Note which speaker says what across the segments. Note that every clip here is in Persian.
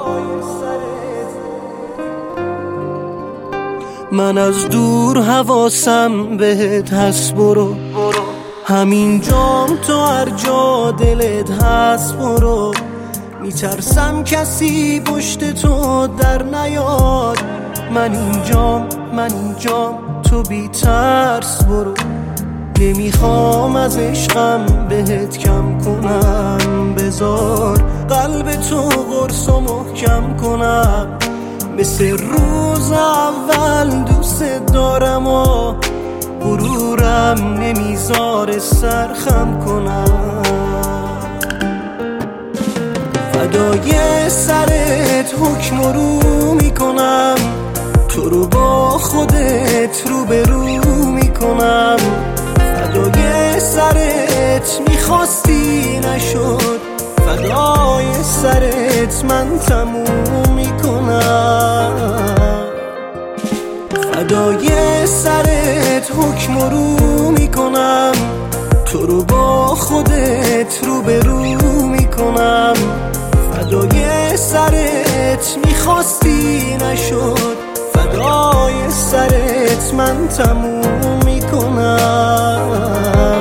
Speaker 1: من از دور حواسم بهت هست، برو همین جام تو هر جا دلت هست برو. میترسم کسی پشت تو در نیاد، من اینجام تو بی ترس برو. نمیخوام از عشقم بهت کم کنم، بذار قلب تو قرص و محکم کنم. مثل روز اول دوست دارم و غرورم نمیذاره سرخم کنم. فدای سرت حکم رو میکنم، تو رو با خودت روبرو میکنم. فدای سرت میخواستی نشد، فدای سرت من تموم میکنم. فدای سرت حکم رو میکنم، تو رو با خودت روبرو میکنم. فدای سرت میخواستی نشد، فدای سرت من تموم میکنم.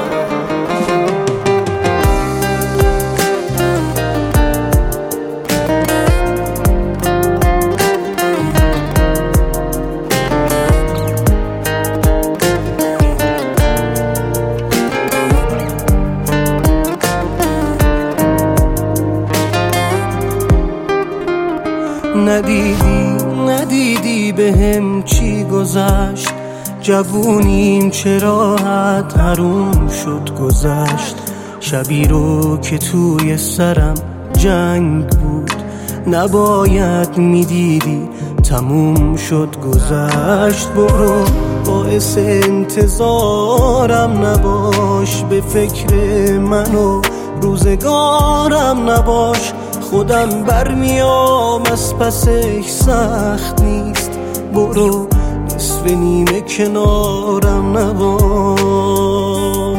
Speaker 1: ندیدی بهم چی گذشت، جوونیم چه راحت حروم شد گذشت. شبی رو که توی سرم جنگ بود، نباید میدیدی تموم شد گذشت. برو باعث انتظارم نباش، به فکر من و روزگارم نباش. خودم برمیام از پسش سخت نیست، برو نصف نیمه کنارم نباش.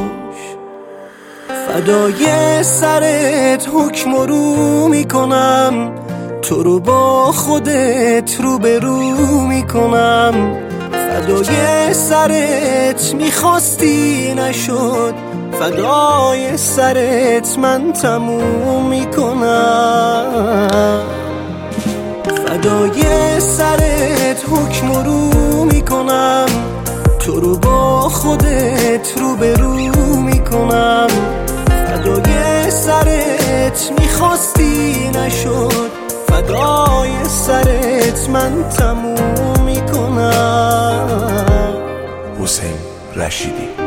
Speaker 1: فدای سرت حکم رو میکنم، تو رو با خودت روبرو میکنم. فدای سرت میخواستی نشد، فدای سرت من تموم میکنم. فدای سرت حکم رو میکنم، تو رو با خودت روبرو میکنم. فدای سرت میخواستی نشد، فدای سرت من تموم میکنم.
Speaker 2: حسین رشیدی.